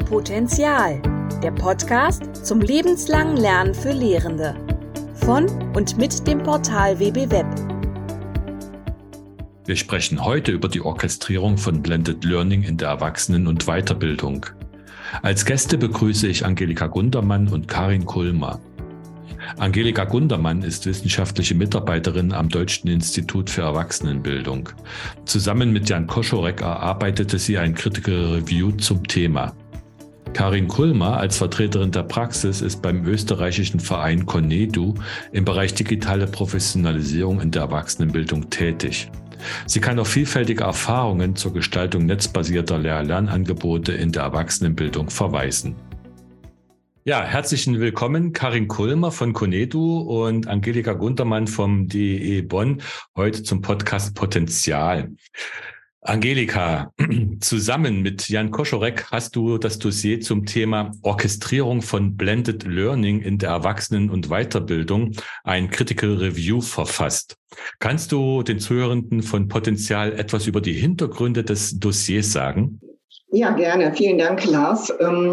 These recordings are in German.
Potenzial, der Podcast zum lebenslangen Lernen für Lehrende. Von und mit dem Portal WB-Web. Wir sprechen heute über die Orchestrierung von Blended Learning in der Erwachsenen- und Weiterbildung. Als Gäste begrüße ich Angelika Gundermann und Karin Kulmer. Angelika Gundermann ist wissenschaftliche Mitarbeiterin am Deutschen Institut für Erwachsenenbildung. Zusammen mit Jan Koschorek erarbeitete sie ein Critical Review zum Thema. Karin Kulmer als Vertreterin der Praxis ist beim österreichischen Verein CONEDU im Bereich digitale Professionalisierung in der Erwachsenenbildung tätig. Sie kann auf vielfältige Erfahrungen zur Gestaltung netzbasierter Lehr-Lernangebote in der Erwachsenenbildung verweisen. Ja, herzlichen Willkommen, Karin Kulmer von CONEDU und Angelika Gundermann vom DEE Bonn, heute zum Podcast Potenzial. Angelika, zusammen mit Jan Koschorek hast du das Dossier zum Thema Orchestrierung von Blended Learning in der Erwachsenen- und Weiterbildung, ein Critical Review, verfasst. Kannst du den Zuhörenden von Potenzial etwas über die Hintergründe des Dossiers sagen? Ja, gerne. Vielen Dank, Lars.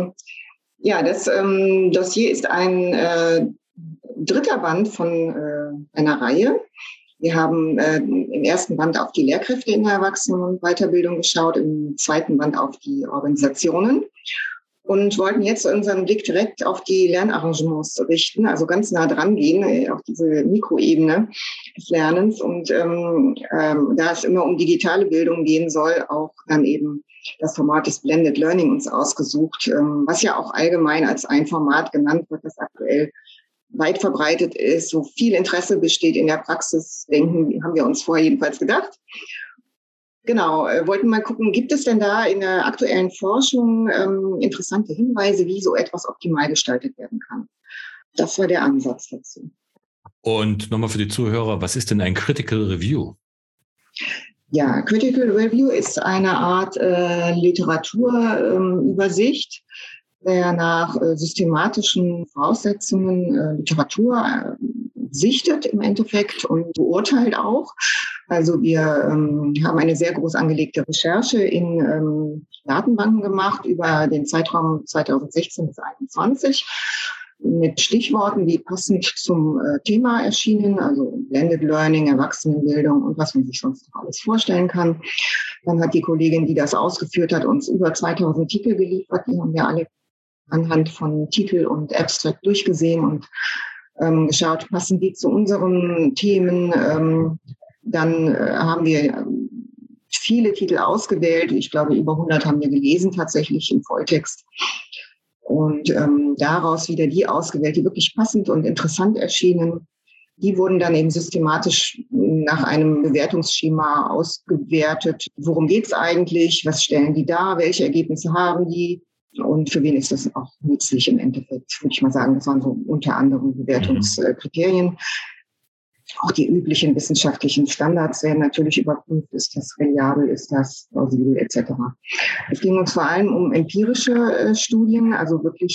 Das Dossier ist ein dritter Band von einer Reihe. Wir haben im ersten Band auf die Lehrkräfte in der Erwachsenen- und Weiterbildung geschaut, im zweiten Band auf die Organisationen und wollten jetzt unseren Blick direkt auf die Lernarrangements richten, also ganz nah dran gehen, auf diese Mikroebene des Lernens. Und da es immer um digitale Bildung gehen soll, auch dann eben das Format des Blended Learning uns ausgesucht, was ja auch allgemein als ein Format genannt wird, das aktuell weit verbreitet ist, so viel Interesse besteht in der Praxis, haben wir uns vorher jedenfalls gedacht. Genau, wollten mal gucken, gibt es denn da in der aktuellen Forschung interessante Hinweise, wie so etwas optimal gestaltet werden kann? Das war der Ansatz dazu. Und nochmal für die Zuhörer, was ist denn ein Critical Review? Ja, Critical Review ist eine Art Literaturübersicht, der nach systematischen Voraussetzungen Literatur sichtet im Endeffekt und beurteilt auch. Also wir haben eine sehr groß angelegte Recherche in Datenbanken gemacht über den Zeitraum 2016 bis 2021 mit Stichworten, die passend zum Thema erschienen, also Blended Learning, Erwachsenenbildung und was man sich sonst noch alles vorstellen kann. Dann hat die Kollegin, die das ausgeführt hat, uns über 2000 Titel geliefert. Die haben wir alle anhand von Titel und Abstract durchgesehen und geschaut, passen die zu unseren Themen. Dann haben wir viele Titel ausgewählt. Ich glaube, über 100 haben wir gelesen, tatsächlich im Volltext. Und daraus wieder die ausgewählt, die wirklich passend und interessant erschienen. Die wurden dann eben systematisch nach einem Bewertungsschema ausgewertet. Worum geht's eigentlich? Was stellen die dar? Welche Ergebnisse haben die? Und für wen ist das auch nützlich im Endeffekt, würde ich mal sagen. Das waren so unter anderem Bewertungskriterien. Auch die üblichen wissenschaftlichen Standards werden natürlich überprüft. Ist das reliabel, ist das plausibel etc. Es ging uns vor allem um empirische Studien, also wirklich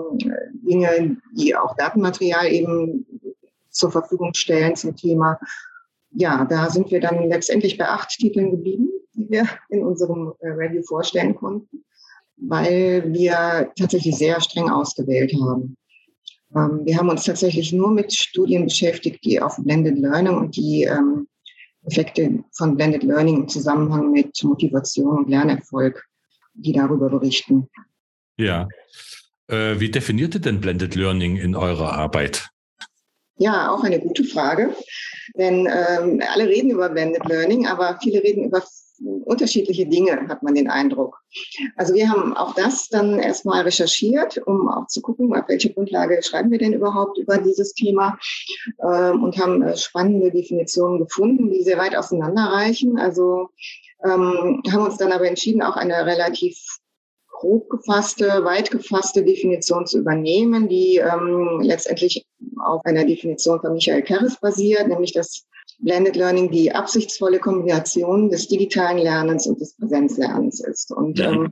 Dinge, die auch Datenmaterial eben zur Verfügung stellen zum Thema. Ja, da sind wir dann letztendlich bei 8 Titeln geblieben, die wir in unserem Review vorstellen konnten, weil wir tatsächlich sehr streng ausgewählt haben. Wir haben uns tatsächlich nur mit Studien beschäftigt, die auf Blended Learning und die Effekte von Blended Learning im Zusammenhang mit Motivation und Lernerfolg, die darüber berichten. Ja. Wie definiert ihr denn Blended Learning in eurer Arbeit? Ja, auch eine gute Frage. Denn alle reden über Blended Learning, aber viele reden über unterschiedliche Dinge, hat man den Eindruck. Also wir haben auch das dann erstmal recherchiert, um auch zu gucken, auf welche Grundlage schreiben wir denn überhaupt über dieses Thema, und haben spannende Definitionen gefunden, die sehr weit auseinanderreichen. Also haben uns dann aber entschieden, auch eine relativ grob gefasste, weit gefasste Definition zu übernehmen, die letztendlich auf einer Definition von Michael Kerres basiert, nämlich dass Blended Learning die absichtsvolle Kombination des digitalen Lernens und des Präsenzlernens ist. Und da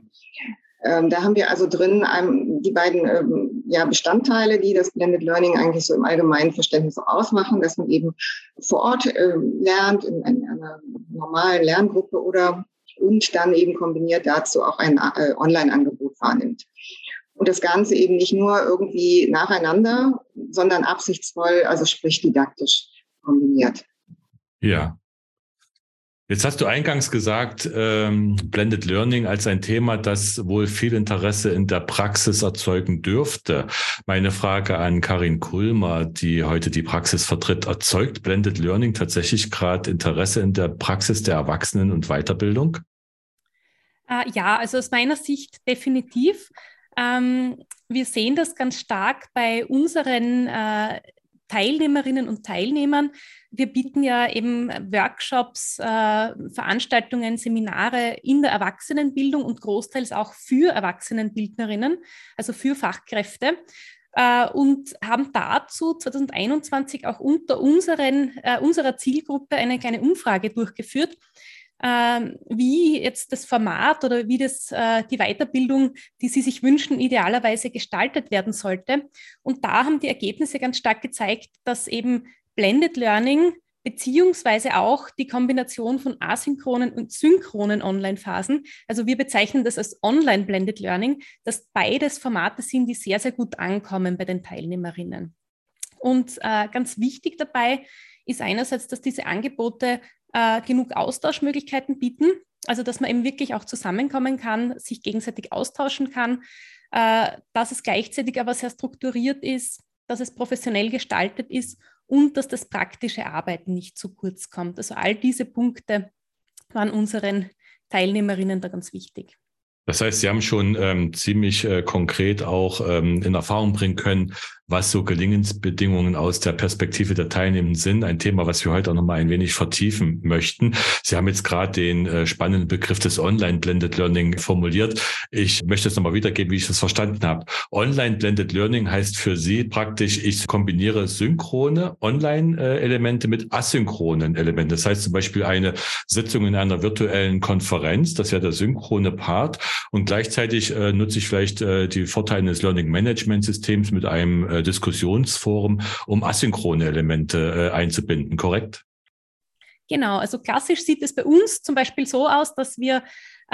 haben wir also drin die beiden Bestandteile, die das Blended Learning eigentlich so im allgemeinen Verständnis auch ausmachen, dass man eben vor Ort lernt, in einer normalen Lerngruppe und dann eben kombiniert dazu auch ein Online-Angebot wahrnimmt. Und das Ganze eben nicht nur irgendwie nacheinander, sondern absichtsvoll, also sprich didaktisch kombiniert. Ja. Jetzt hast du eingangs gesagt, Blended Learning als ein Thema, das wohl viel Interesse in der Praxis erzeugen dürfte. Meine Frage an Karin Kulmer, die heute die Praxis vertritt: Erzeugt Blended Learning tatsächlich gerade Interesse in der Praxis der Erwachsenen- und Weiterbildung? Ja, also aus meiner Sicht definitiv. Wir sehen das ganz stark bei unseren Teilnehmerinnen und Teilnehmern. Wir bieten ja eben Workshops, Veranstaltungen, Seminare in der Erwachsenenbildung und großteils auch für Erwachsenenbildnerinnen, also für Fachkräfte. Und haben dazu 2021 auch unter unserer Zielgruppe eine kleine Umfrage durchgeführt, wie jetzt das Format oder wie die Weiterbildung, die Sie sich wünschen, idealerweise gestaltet werden sollte. Und da haben die Ergebnisse ganz stark gezeigt, dass eben Blended Learning beziehungsweise auch die Kombination von asynchronen und synchronen Online-Phasen, also wir bezeichnen das als Online-Blended Learning, dass beides Formate sind, die sehr, sehr gut ankommen bei den Teilnehmerinnen. Und ganz wichtig dabei ist einerseits, dass diese Angebote genug Austauschmöglichkeiten bieten, also dass man eben wirklich auch zusammenkommen kann, sich gegenseitig austauschen kann, dass es gleichzeitig aber sehr strukturiert ist, dass es professionell gestaltet ist und dass das praktische Arbeiten nicht zu kurz kommt. Also all diese Punkte waren unseren Teilnehmerinnen da ganz wichtig. Das heißt, Sie haben schon ziemlich konkret auch in Erfahrung bringen können, was so Gelingensbedingungen aus der Perspektive der Teilnehmenden sind. Ein Thema, was wir heute auch noch mal ein wenig vertiefen möchten. Sie haben jetzt gerade den spannenden Begriff des Online-Blended Learning formuliert. Ich möchte es nochmal wiedergeben, wie ich das verstanden habe. Online-Blended Learning heißt für Sie praktisch, ich kombiniere synchrone Online-Elemente mit asynchronen Elementen. Das heißt zum Beispiel eine Sitzung in einer virtuellen Konferenz, das ist ja der synchrone Part. Und gleichzeitig nutze ich vielleicht die Vorteile des Learning Management Systems mit einem Diskussionsforum, um asynchrone Elemente einzubinden, korrekt? Genau, also klassisch sieht es bei uns zum Beispiel so aus, dass wir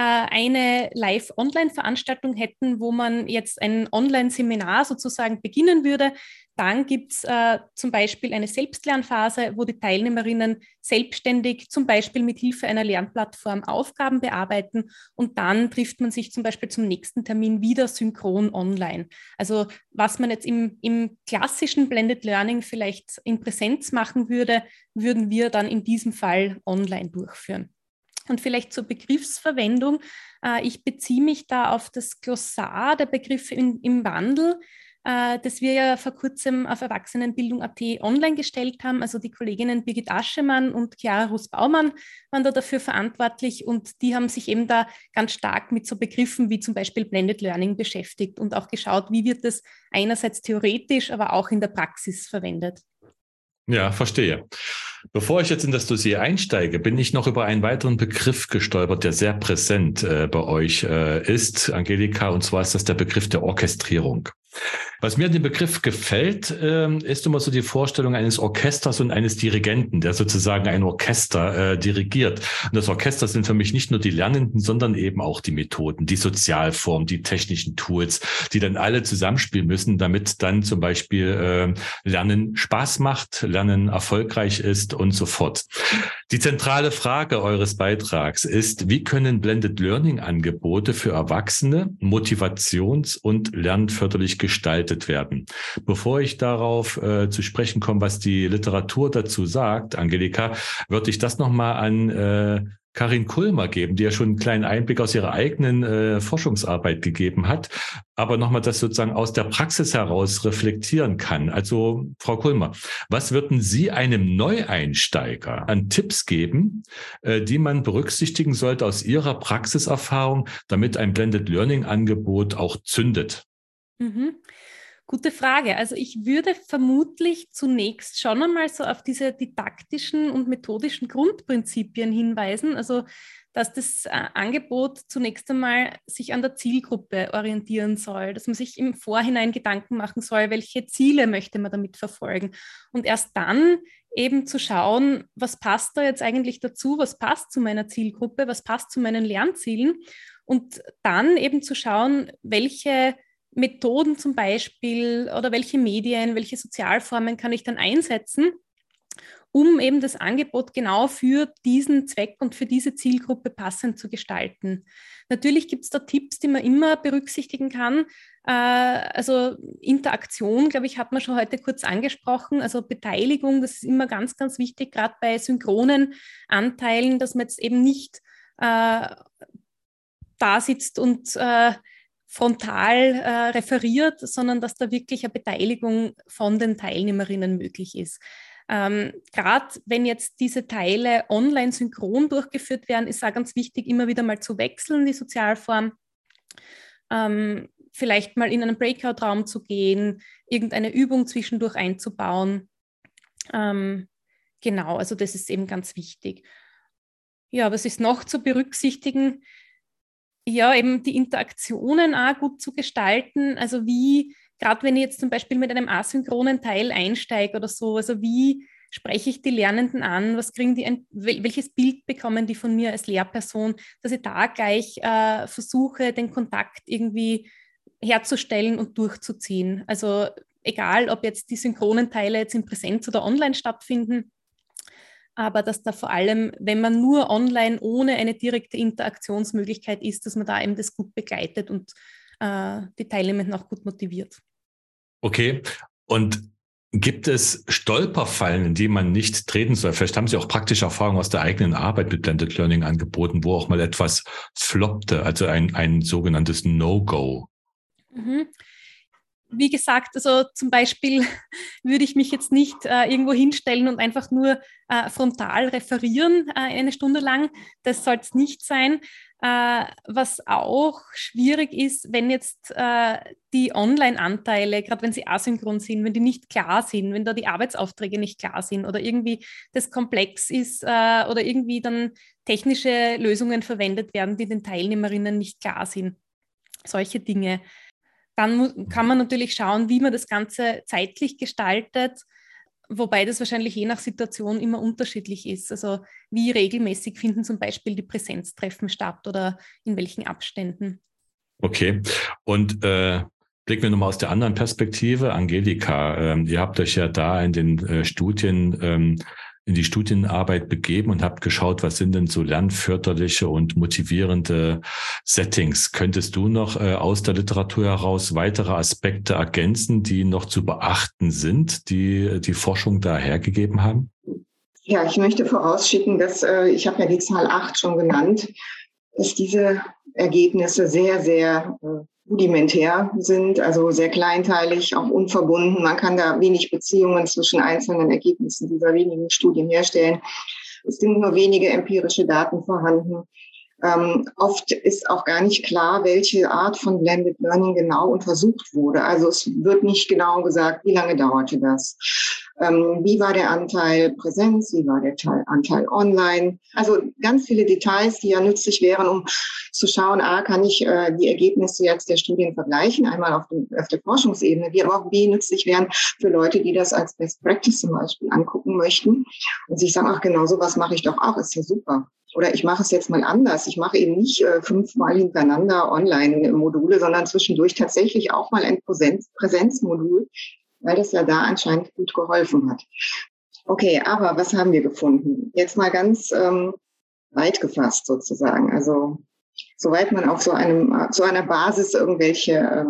eine Live-Online-Veranstaltung hätten, wo man jetzt ein Online-Seminar sozusagen beginnen würde. Dann gibt es zum Beispiel eine Selbstlernphase, wo die Teilnehmerinnen selbstständig zum Beispiel mit Hilfe einer Lernplattform Aufgaben bearbeiten und dann trifft man sich zum Beispiel zum nächsten Termin wieder synchron online. Also was man jetzt im klassischen Blended Learning vielleicht in Präsenz machen würde, würden wir dann in diesem Fall online durchführen. Und vielleicht zur Begriffsverwendung. Ich beziehe mich da auf das Glossar der Begriffe im Wandel, das wir ja vor kurzem auf Erwachsenenbildung.at online gestellt haben. Also die Kolleginnen Birgit Aschemann und Chiara Russ-Baumann waren da dafür verantwortlich und die haben sich eben da ganz stark mit so Begriffen wie zum Beispiel Blended Learning beschäftigt und auch geschaut, wie wird das einerseits theoretisch, aber auch in der Praxis verwendet. Ja, verstehe. Bevor ich jetzt in das Dossier einsteige, bin ich noch über einen weiteren Begriff gestolpert, der sehr präsent bei euch ist, Angelika, und zwar ist das der Begriff der Orchestrierung. Was mir an dem Begriff gefällt, ist immer so die Vorstellung eines Orchesters und eines Dirigenten, der sozusagen ein Orchester dirigiert. Und das Orchester sind für mich nicht nur die Lernenden, sondern eben auch die Methoden, die Sozialformen, die technischen Tools, die dann alle zusammenspielen müssen, damit dann zum Beispiel Lernen Spaß macht, Lernen erfolgreich ist und so fort. Die zentrale Frage eures Beitrags ist, wie können Blended Learning Angebote für Erwachsene motivations- und lernförderlich gestaltet werden? Bevor ich darauf zu sprechen komme, was die Literatur dazu sagt, Angelika, würde ich das nochmal an Karin Kulmer geben, die ja schon einen kleinen Einblick aus ihrer eigenen Forschungsarbeit gegeben hat, aber nochmal das sozusagen aus der Praxis heraus reflektieren kann. Also, Frau Kulmer, was würden Sie einem Neueinsteiger an Tipps geben, die man berücksichtigen sollte aus Ihrer Praxiserfahrung, damit ein Blended Learning Angebot auch zündet? Gute Frage. Also ich würde vermutlich zunächst schon einmal so auf diese didaktischen und methodischen Grundprinzipien hinweisen. Also dass das Angebot zunächst einmal sich an der Zielgruppe orientieren soll, dass man sich im Vorhinein Gedanken machen soll, welche Ziele möchte man damit verfolgen. Und erst dann eben zu schauen, was passt da jetzt eigentlich dazu, was passt zu meiner Zielgruppe, was passt zu meinen Lernzielen. und dann eben zu schauen, welche Methoden zum Beispiel oder welche Medien, welche Sozialformen kann ich dann einsetzen, um eben das Angebot genau für diesen Zweck und für diese Zielgruppe passend zu gestalten. Natürlich gibt es da Tipps, die man immer berücksichtigen kann. Also Interaktion, glaube ich, hat man schon heute kurz angesprochen. Also Beteiligung, das ist immer ganz, ganz wichtig, gerade bei synchronen Anteilen, dass man jetzt eben nicht da sitzt und frontal referiert, sondern dass da wirklich eine Beteiligung von den Teilnehmerinnen möglich ist. Gerade wenn jetzt diese Teile online synchron durchgeführt werden, ist auch ganz wichtig, immer wieder mal zu wechseln, die Sozialform. Vielleicht mal in einen Breakout-Raum zu gehen, irgendeine Übung zwischendurch einzubauen. Genau, also das ist eben ganz wichtig. Ja, was ist noch zu berücksichtigen? Ja, eben die Interaktionen auch gut zu gestalten. Also wie, gerade wenn ich jetzt zum Beispiel mit einem asynchronen Teil einsteige oder so, also wie spreche ich die Lernenden an? Was kriegen die, welches Bild bekommen die von mir als Lehrperson, dass ich da gleich versuche, den Kontakt irgendwie herzustellen und durchzuziehen. Also egal, ob jetzt die synchronen Teile jetzt in Präsenz oder online stattfinden, aber dass da vor allem, wenn man nur online ohne eine direkte Interaktionsmöglichkeit ist, dass man da eben das gut begleitet und die Teilnehmenden auch gut motiviert. Okay, und gibt es Stolperfallen, in die man nicht treten soll? Vielleicht haben Sie auch praktische Erfahrungen aus der eigenen Arbeit mit Blended Learning angeboten, wo auch mal etwas floppte, also ein sogenanntes No-Go. Mhm. Wie gesagt, also zum Beispiel würde ich mich jetzt nicht irgendwo hinstellen und einfach nur frontal referieren eine Stunde lang. Das soll es nicht sein. Was auch schwierig ist, wenn jetzt die Online-Anteile, gerade wenn sie asynchron sind, wenn die nicht klar sind, wenn da die Arbeitsaufträge nicht klar sind oder irgendwie das komplex ist oder irgendwie dann technische Lösungen verwendet werden, die den Teilnehmerinnen nicht klar sind. Solche Dinge. Dann kann man natürlich schauen, wie man das Ganze zeitlich gestaltet, wobei das wahrscheinlich je nach Situation immer unterschiedlich ist. Also wie regelmäßig finden zum Beispiel die Präsenztreffen statt oder in welchen Abständen. Okay, und blicken wir nochmal aus der anderen Perspektive. Angelika, ihr habt euch ja da in den Studien in die Studienarbeit begeben und habt geschaut, was sind denn so lernförderliche und motivierende Settings. Könntest du noch aus der Literatur heraus weitere Aspekte ergänzen, die noch zu beachten sind, die die Forschung da hergegeben haben? Ja, ich möchte vorausschicken, dass ich habe ja die Zahl 8 schon genannt, dass diese Ergebnisse sehr, sehr rudimentär sind, also sehr kleinteilig, auch unverbunden. Man kann da wenig Beziehungen zwischen einzelnen Ergebnissen dieser wenigen Studien herstellen. Es sind nur wenige empirische Daten vorhanden. Oft ist auch gar nicht klar, welche Art von Blended Learning genau untersucht wurde. Also es wird nicht genau gesagt, wie lange dauerte das. Wie war der Anteil Präsenz, wie war der Anteil online. Also ganz viele Details, die ja nützlich wären, um zu schauen, kann ich die Ergebnisse jetzt der Studien vergleichen, einmal auf der Forschungsebene, die aber auch nützlich wären für Leute, die das als Best Practice zum Beispiel angucken möchten und sich sagen, genau sowas mache ich doch auch, ist ja super. Oder ich mache es jetzt mal anders. Ich mache eben nicht 5-mal hintereinander Online-Module, sondern zwischendurch tatsächlich auch mal ein Präsenzmodul, weil das ja da anscheinend gut geholfen hat. Okay, aber was haben wir gefunden? Jetzt mal ganz weit gefasst sozusagen. Also soweit man auf so einer Basis irgendwelche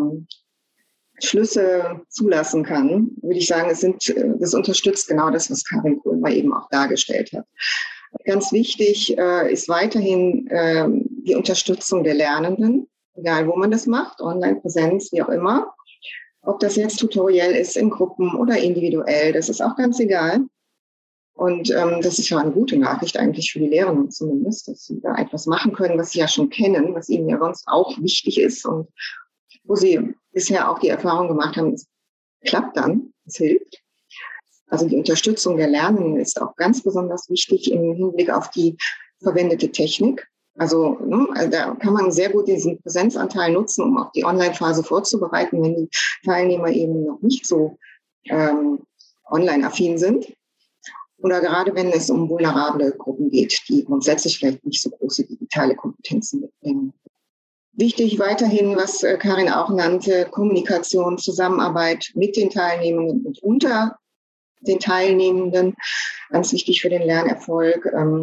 Schlüsse zulassen kann, würde ich sagen, das unterstützt genau das, was Karin Kulmer eben auch dargestellt hat. Ganz wichtig ist weiterhin die Unterstützung der Lernenden, egal wo man das macht, online, Präsenz, wie auch immer. Ob das jetzt tutoriell ist, in Gruppen oder individuell, das ist auch ganz egal. Und das ist ja eine gute Nachricht eigentlich für die Lehrenden zumindest, dass sie da etwas machen können, was sie ja schon kennen, was ihnen ja sonst auch wichtig ist und wo sie bisher auch die Erfahrung gemacht haben, es klappt dann, es hilft. Also die Unterstützung der Lernenden ist auch ganz besonders wichtig im Hinblick auf die verwendete Technik. Also da kann man sehr gut diesen Präsenzanteil nutzen, um auch die Online-Phase vorzubereiten, wenn die Teilnehmer eben noch nicht so online-affin sind. Oder gerade wenn es um vulnerable Gruppen geht, die grundsätzlich vielleicht nicht so große digitale Kompetenzen mitbringen. Wichtig weiterhin, was Karin auch nannte, Kommunikation, Zusammenarbeit mit den Teilnehmenden und unter den Teilnehmenden, ganz wichtig für den Lernerfolg.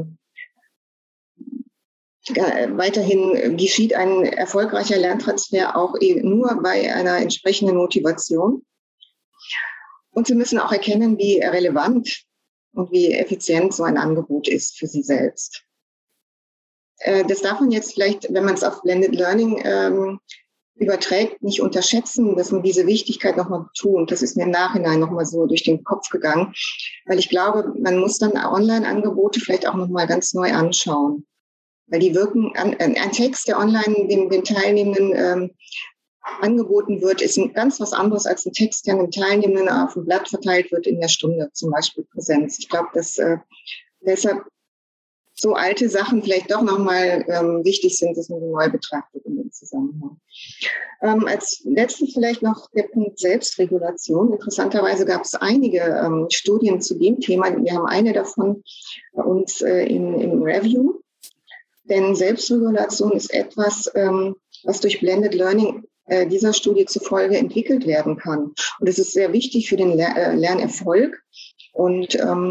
Weiterhin geschieht ein erfolgreicher Lerntransfer auch nur bei einer entsprechenden Motivation. Und Sie müssen auch erkennen, wie relevant und wie effizient so ein Angebot ist für Sie selbst. Das darf man jetzt vielleicht, wenn man es auf Blended Learning überträgt, nicht unterschätzen, dass man diese Wichtigkeit nochmal betont. Das ist mir im Nachhinein nochmal so durch den Kopf gegangen, weil ich glaube, man muss dann Online-Angebote vielleicht auch nochmal ganz neu anschauen. Weil die wirken, ein Text, der online den Teilnehmenden angeboten wird, ist ganz was anderes als ein Text, der den Teilnehmenden auf dem Blatt verteilt wird in der Stunde, zum Beispiel Präsenz. Ich glaube, dass deshalb so alte Sachen vielleicht doch nochmal wichtig sind, dass man sie neu betrachtet in dem Zusammenhang. Als letztes vielleicht noch der Punkt Selbstregulation. Interessanterweise gab es einige Studien zu dem Thema. Wir haben eine davon bei uns im Review. Denn Selbstregulation ist etwas, was durch Blended Learning dieser Studie zufolge entwickelt werden kann. Und es ist sehr wichtig für den Lernerfolg. Und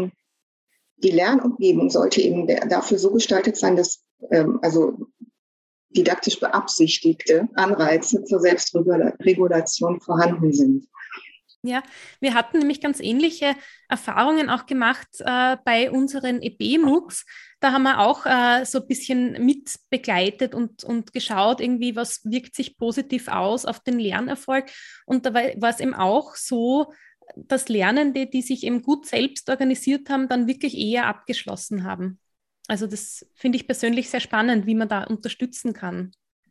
die Lernumgebung sollte eben dafür so gestaltet sein, dass also didaktisch beabsichtigte Anreize zur Selbstregulation vorhanden sind. Ja, wir hatten nämlich ganz ähnliche Erfahrungen auch gemacht bei unseren EB-MOOCs. Da haben wir auch so ein bisschen mit begleitet und geschaut, irgendwie, was wirkt sich positiv aus auf den Lernerfolg. Und da war es eben auch so, dass Lernende, die sich eben gut selbst organisiert haben, dann wirklich eher abgeschlossen haben. Also das finde ich persönlich sehr spannend, wie man da unterstützen kann.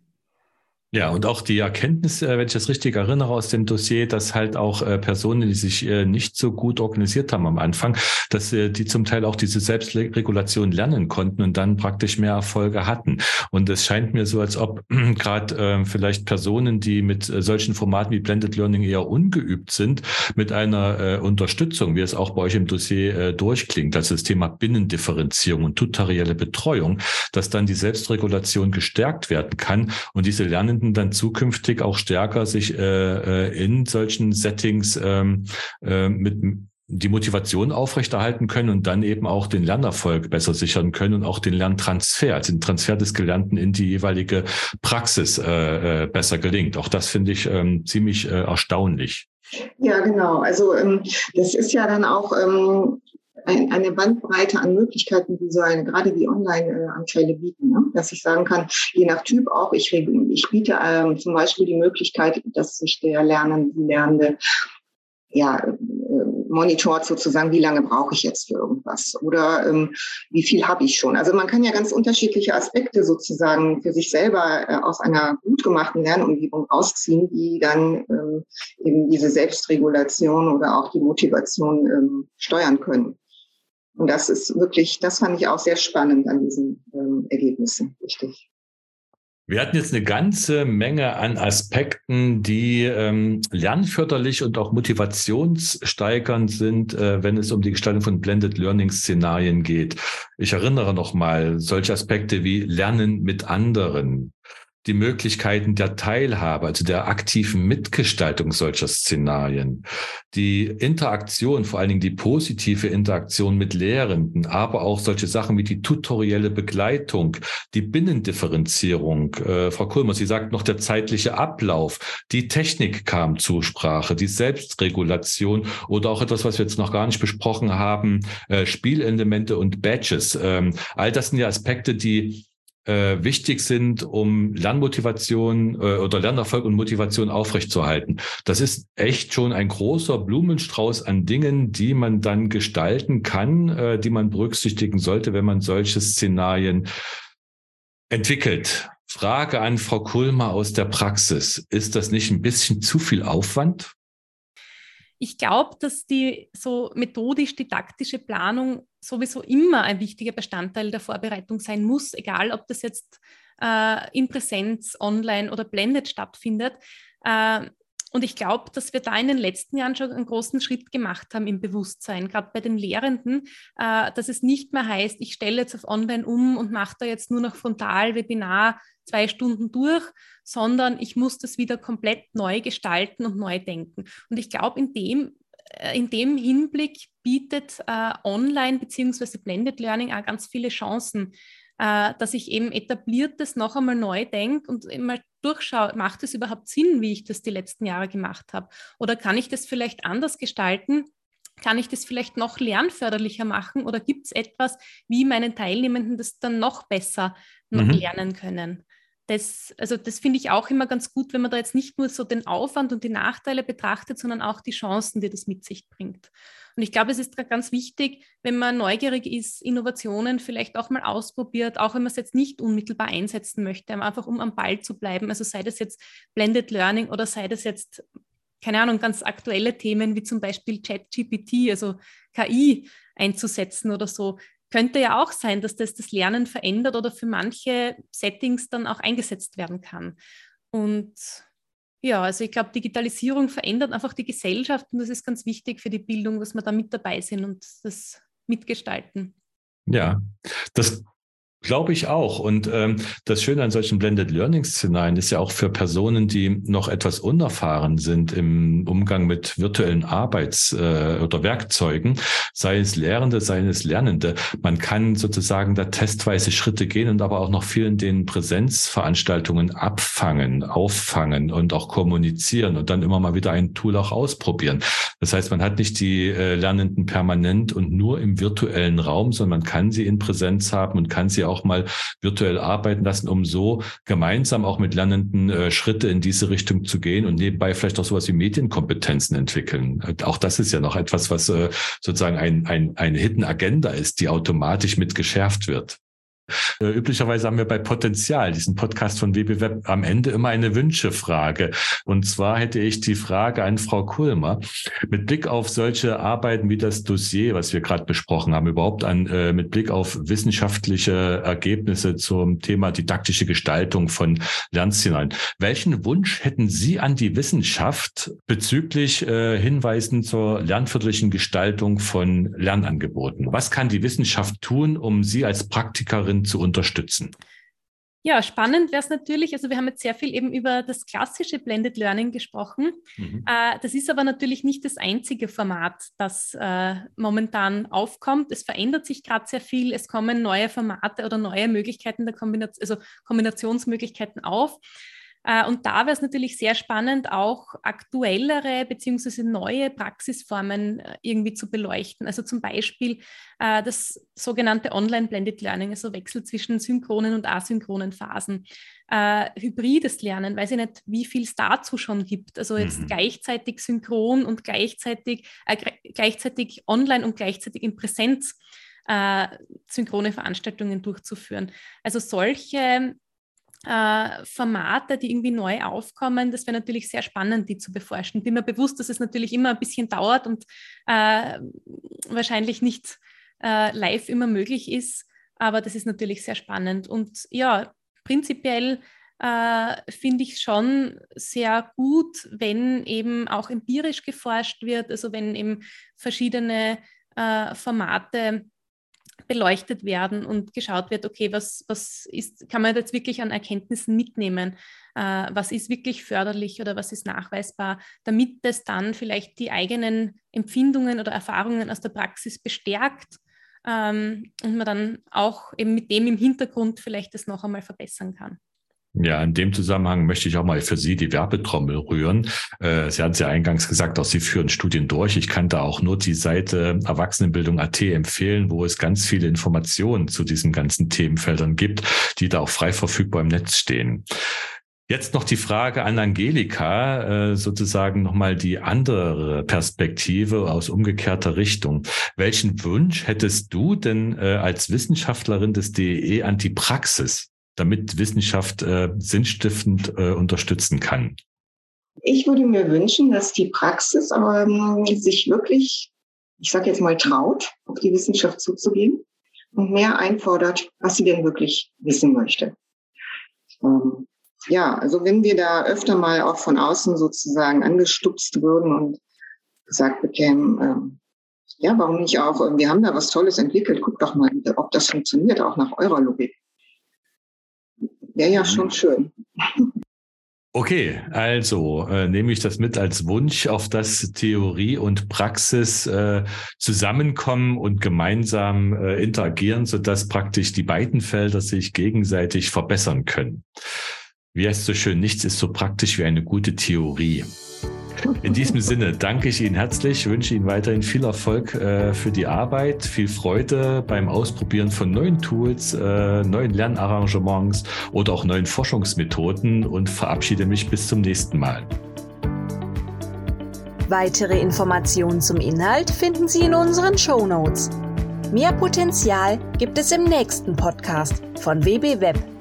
Ja, und auch die Erkenntnis, wenn ich das richtig erinnere aus dem Dossier, dass halt auch Personen, die sich nicht so gut organisiert haben am Anfang, dass die zum Teil auch diese Selbstregulation lernen konnten und dann praktisch mehr Erfolge hatten. Und es scheint mir so, als ob gerade vielleicht Personen, die mit solchen Formaten wie Blended Learning eher ungeübt sind, mit einer Unterstützung, wie es auch bei euch im Dossier durchklingt, also das Thema Binnendifferenzierung und tutorielle Betreuung, dass dann die Selbstregulation gestärkt werden kann und diese Lernenden dann zukünftig auch stärker sich in solchen Settings mit die Motivation aufrechterhalten können und dann eben auch den Lernerfolg besser sichern können und auch den Lerntransfer, also den Transfer des Gelernten in die jeweilige Praxis besser gelingt. Auch das finde ich ziemlich erstaunlich. Ja, genau. Also das ist ja dann auch eine Bandbreite an Möglichkeiten, die gerade die Online-Anteile bieten, ne? Dass ich sagen kann, je nach Typ auch, ich biete zum Beispiel die Möglichkeit, dass sich die Lernende monitort sozusagen, wie lange brauche ich jetzt für irgendwas oder wie viel habe ich schon. Also man kann ja ganz unterschiedliche Aspekte sozusagen für sich selber aus einer gut gemachten Lernumgebung rausziehen, die dann eben diese Selbstregulation oder auch die Motivation steuern können. Und das fand ich auch sehr spannend an diesen Ergebnissen. Richtig. Wir hatten jetzt eine ganze Menge an Aspekten, die lernförderlich und auch motivationssteigernd sind, wenn es um die Gestaltung von Blended Learning Szenarien geht. Ich erinnere nochmal solche Aspekte wie Lernen mit anderen, die Möglichkeiten der Teilhabe, also der aktiven Mitgestaltung solcher Szenarien, die Interaktion, vor allen Dingen die positive Interaktion mit Lehrenden, aber auch solche Sachen wie die tutorielle Begleitung, die Binnendifferenzierung. Frau Kulmer, Sie sagt noch der zeitliche Ablauf, die Technik kam zur Sprache, die Selbstregulation oder auch etwas, was wir jetzt noch gar nicht besprochen haben, Spielelemente und Badges. All das sind ja Aspekte, die wichtig sind, um Lernmotivation oder Lernerfolg und Motivation aufrechtzuerhalten. Das ist echt schon ein großer Blumenstrauß an Dingen, die man dann gestalten kann, die man berücksichtigen sollte, wenn man solche Szenarien entwickelt. Frage an Frau Kulmer aus der Praxis. Ist das nicht ein bisschen zu viel Aufwand? Ich glaube, dass die so methodisch-didaktische Planung sowieso immer ein wichtiger Bestandteil der Vorbereitung sein muss, egal ob das jetzt in Präsenz, online oder blended stattfindet. Und ich glaube, dass wir da in den letzten Jahren schon einen großen Schritt gemacht haben im Bewusstsein, gerade bei den Lehrenden, dass es nicht mehr heißt, ich stelle jetzt auf Online um und mache da jetzt nur noch Frontal-Webinar 2 Stunden durch, sondern ich muss das wieder komplett neu gestalten und neu denken. Und ich glaube, in dem Hinblick bietet Online bzw. Blended Learning auch ganz viele Chancen, dass ich eben Etabliertes noch einmal neu denke und immer durchschaue, macht es überhaupt Sinn, wie ich das die letzten Jahre gemacht habe? Oder kann ich das vielleicht anders gestalten? Kann ich das vielleicht noch lernförderlicher machen? Oder gibt es etwas, wie meine Teilnehmenden das dann noch besser lernen können? Das finde ich auch immer ganz gut, wenn man da jetzt nicht nur so den Aufwand und die Nachteile betrachtet, sondern auch die Chancen, die das mit sich bringt. Und ich glaube, es ist ganz wichtig, wenn man neugierig ist, Innovationen vielleicht auch mal ausprobiert, auch wenn man es jetzt nicht unmittelbar einsetzen möchte, einfach um am Ball zu bleiben. Also sei das jetzt Blended Learning oder sei das jetzt, keine Ahnung, ganz aktuelle Themen wie zum Beispiel ChatGPT, also KI einzusetzen oder so. Könnte ja auch sein, dass das Lernen verändert oder für manche Settings dann auch eingesetzt werden kann. Und ja, also ich glaube, Digitalisierung verändert einfach die Gesellschaft und das ist ganz wichtig für die Bildung, dass wir da mit dabei sind und das mitgestalten. Ja, das glaube ich auch. Und das Schöne an solchen Blended Learning-Szenarien ist ja auch für Personen, die noch etwas unerfahren sind im Umgang mit virtuellen oder Werkzeugen, sei es Lehrende, sei es Lernende. Man kann sozusagen da testweise Schritte gehen und aber auch noch viel in den Präsenzveranstaltungen auffangen und auch kommunizieren und dann immer mal wieder ein Tool auch ausprobieren. Das heißt, man hat nicht die Lernenden permanent und nur im virtuellen Raum, sondern man kann sie in Präsenz haben und kann sie auch mal virtuell arbeiten lassen, um so gemeinsam auch mit Lernenden Schritte in diese Richtung zu gehen und nebenbei vielleicht auch sowas wie Medienkompetenzen entwickeln. Auch das ist ja noch etwas, was sozusagen eine Hidden Agenda ist, die automatisch mit geschärft wird. Üblicherweise haben wir bei Potenzial, diesen Podcast von WBWeb, am Ende immer eine Wünschefrage. Und zwar hätte ich die Frage an Frau Kulmer, mit Blick auf solche Arbeiten wie das Dossier, was wir gerade besprochen haben, überhaupt mit Blick auf wissenschaftliche Ergebnisse zum Thema didaktische Gestaltung von Lernszenarien. Welchen Wunsch hätten Sie an die Wissenschaft bezüglich Hinweisen zur lernförderlichen Gestaltung von Lernangeboten? Was kann die Wissenschaft tun, um Sie als Praktikerin zu unterstützen? Ja, spannend wäre es natürlich, also wir haben jetzt sehr viel eben über das klassische Blended Learning gesprochen. Das ist aber natürlich nicht das einzige Format, das momentan aufkommt. Es verändert sich gerade sehr viel, es kommen neue Formate oder neue Möglichkeiten Kombinationsmöglichkeiten auf. Und da wäre es natürlich sehr spannend, auch aktuellere bzw. neue Praxisformen irgendwie zu beleuchten. Also zum Beispiel das sogenannte Online-Blended Learning, also Wechsel zwischen synchronen und asynchronen Phasen. Hybrides Lernen, weiß ich nicht, wie viel es dazu schon gibt. Also jetzt gleichzeitig synchron und gleichzeitig online und gleichzeitig in Präsenz synchrone Veranstaltungen durchzuführen. Also solche Formate, die irgendwie neu aufkommen, das wäre natürlich sehr spannend, die zu beforschen. Bin mir bewusst, dass es natürlich immer ein bisschen dauert und wahrscheinlich nicht live immer möglich ist, aber das ist natürlich sehr spannend. Und ja, prinzipiell finde ich schon sehr gut, wenn eben auch empirisch geforscht wird, also wenn eben verschiedene Formate beleuchtet werden und geschaut wird, okay, was kann man jetzt wirklich an Erkenntnissen mitnehmen? Was ist wirklich förderlich oder was ist nachweisbar, damit das dann vielleicht die eigenen Empfindungen oder Erfahrungen aus der Praxis bestärkt und man dann auch eben mit dem im Hintergrund vielleicht das noch einmal verbessern kann. Ja, in dem Zusammenhang möchte ich auch mal für Sie die Werbetrommel rühren. Sie hatten es ja eingangs gesagt, auch Sie führen Studien durch. Ich kann da auch nur die Seite Erwachsenenbildung.at empfehlen, wo es ganz viele Informationen zu diesen ganzen Themenfeldern gibt, die da auch frei verfügbar im Netz stehen. Jetzt noch die Frage an Angelika, sozusagen nochmal die andere Perspektive aus umgekehrter Richtung. Welchen Wunsch hättest du denn als Wissenschaftlerin des DEE an die Praxis, damit Wissenschaft sinnstiftend unterstützen kann? Ich würde mir wünschen, dass die Praxis sich wirklich, ich sage jetzt mal, traut, auf die Wissenschaft zuzugehen und mehr einfordert, was sie denn wirklich wissen möchte. ja, also wenn wir da öfter mal auch von außen sozusagen angestupst würden und gesagt bekämen, ja, warum nicht auch, wir haben da was Tolles entwickelt, guckt doch mal, ob das funktioniert, auch nach eurer Logik. Wäre ja schon schön. Okay, also nehme ich das mit als Wunsch, auf das Theorie und Praxis zusammenkommen und gemeinsam interagieren, sodass praktisch die beiden Felder sich gegenseitig verbessern können. Wie heißt es so schön, nichts ist so praktisch wie eine gute Theorie. In diesem Sinne danke ich Ihnen herzlich, wünsche Ihnen weiterhin viel Erfolg für die Arbeit, viel Freude beim Ausprobieren von neuen Tools, neuen Lernarrangements oder auch neuen Forschungsmethoden und verabschiede mich bis zum nächsten Mal. Weitere Informationen zum Inhalt finden Sie in unseren Shownotes. Mehr Potenzial gibt es im nächsten Podcast von WB Web.